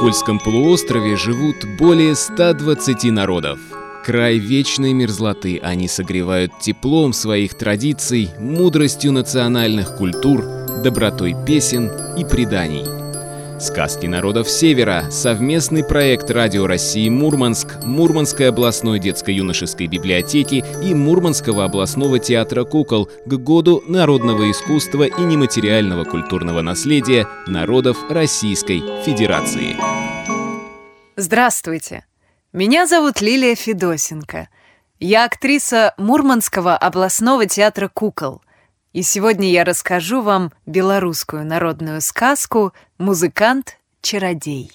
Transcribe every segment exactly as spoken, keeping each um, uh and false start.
Кольском полуострове живут более ста двадцати народов. Край вечной мерзлоты они согревают теплом своих традиций, мудростью национальных культур, добротой песен и преданий. «Сказки народов Севера» — совместный проект Радио России Мурманск, Мурманской областной детско-юношеской библиотеки и Мурманского областного театра кукол к Году народного искусства и нематериального культурного наследия народов Российской Федерации. Здравствуйте! Меня зовут Лилия Федосенко. Я актриса Мурманского областного театра кукол. И сегодня я расскажу вам белорусскую народную сказку «Музыкант-чародей».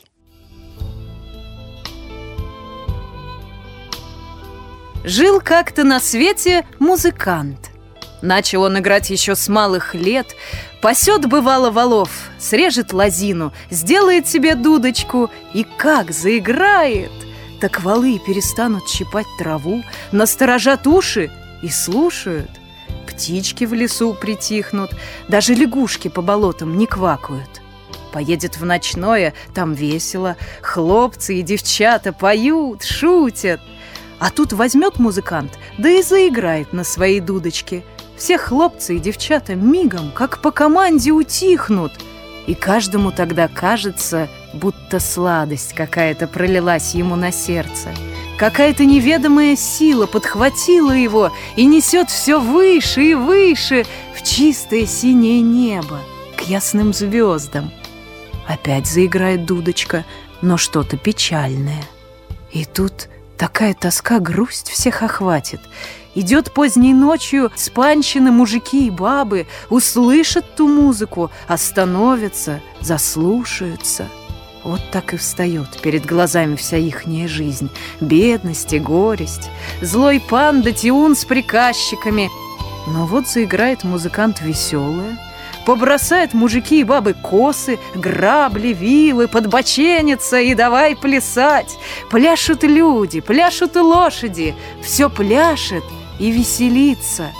Жил как-то на свете музыкант. Начал он играть еще с малых лет. Пасет, бывало, волов, срежет лозину, сделает себе дудочку, и как заиграет, так волы перестанут щипать траву, насторожат уши и слушают. Птички в лесу притихнут, даже лягушки по болотам не квакают. Поедет в ночное, там весело, хлопцы и девчата поют, шутят. А тут возьмет музыкант, да и заиграет на своей дудочке. Все хлопцы и девчата мигом, как по команде, утихнут. И каждому тогда кажется, будто сладость какая-то пролилась ему на сердце. Какая-то неведомая сила подхватила его и несет все выше и выше в чистое синее небо, к ясным звездам. Опять заиграет дудочка, но что-то печальное. И тут такая тоска, грусть всех охватит. Идет поздней ночью спанщины мужики и бабы, услышат ту музыку, остановятся, заслушаются. Вот так и встает перед глазами вся ихняя жизнь. Бедность и горесть, злой пан да тиун с приказчиками. Но вот заиграет музыкант веселое, побросает мужики и бабы косы, грабли, вилы, подбоченятся и давай плясать. Пляшут люди, пляшут и лошади, все пляшет и веселится.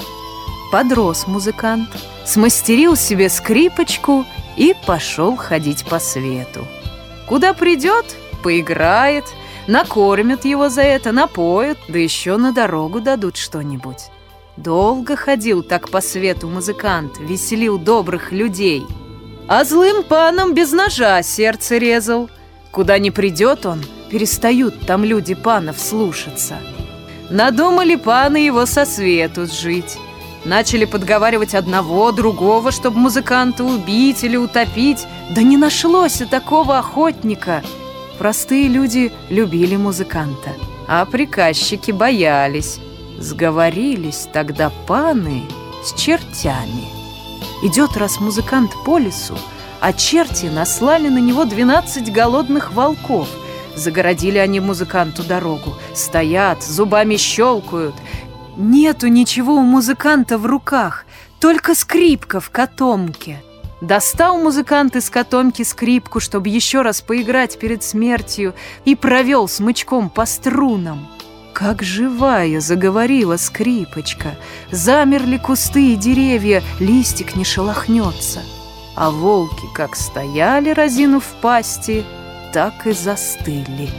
Подрос музыкант, смастерил себе скрипочку и пошел ходить по свету. Куда придет, поиграет, накормят его за это, напоят, да еще на дорогу дадут что-нибудь. Долго ходил так по свету музыкант, веселил добрых людей. А злым панам без ножа сердце резал. Куда ни придет он, перестают там люди панов слушаться. Надумали паны его со свету сжить. Начали подговаривать одного, другого, чтобы музыканта убить или утопить. Да не нашлось и такого охотника. Простые люди любили музыканта, а приказчики боялись. Сговорились тогда паны с чертями. Идет раз музыкант по лесу, а черти наслали на него двенадцать голодных волков. Загородили они музыканту дорогу, стоят, зубами щелкают. Нету ничего у музыканта в руках, только скрипка в котомке. Достал музыкант из котомки скрипку, чтобы еще раз поиграть перед смертью, и провел смычком по струнам. Как живая заговорила скрипочка. Замерли кусты и деревья, листик не шелохнется. А волки как стояли, разинув пасти, так и застыли.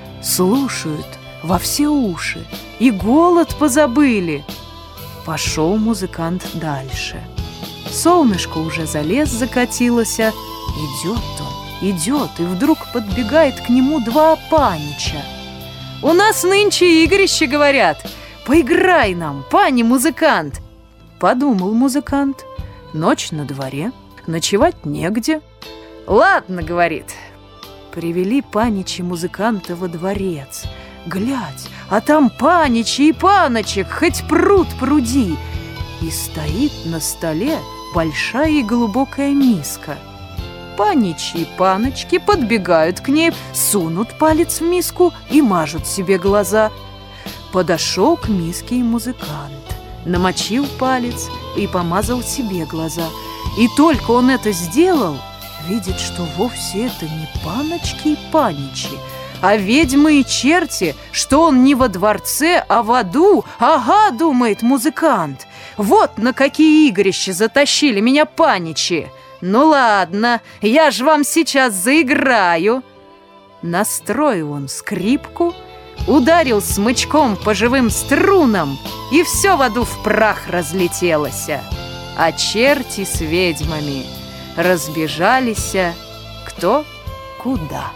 Слушают во все уши, и голод позабыли. Пошел музыкант дальше. Солнышко уже за лес закатилось. Идет он, идет, и вдруг подбегает к нему два панича. «У нас нынче игрище, говорят. Поиграй нам, пани-музыкант!» Подумал музыкант. Ночь на дворе, ночевать негде. «Ладно, — говорит». Привели паничи музыканта во дворец. Глядь, а там паничи и паночек, хоть пруд пруди. И стоит на столе большая и глубокая миска. Паничи и паночки подбегают к ней, сунут палец в миску и мажут себе глаза. Подошел к миске и музыкант, намочил палец и помазал себе глаза. И только он это сделал, видит, что вовсе это не паночки и паничи, а ведьмы и черти, что он не во дворце, а в аду. Ага, думает музыкант, вот на какие игрища затащили меня паничи. Ну ладно, я ж вам сейчас заиграю. Настроил он скрипку, ударил смычком по живым струнам, и все в аду в прах разлетелось, а черти с ведьмами разбежались кто куда.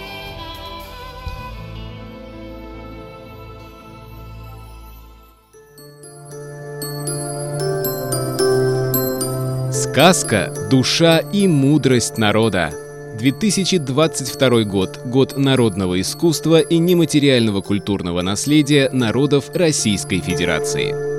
Сказка «Душа и мудрость народа». две тысячи двадцать второй год – год народного искусства и нематериального культурного наследия народов Российской Федерации.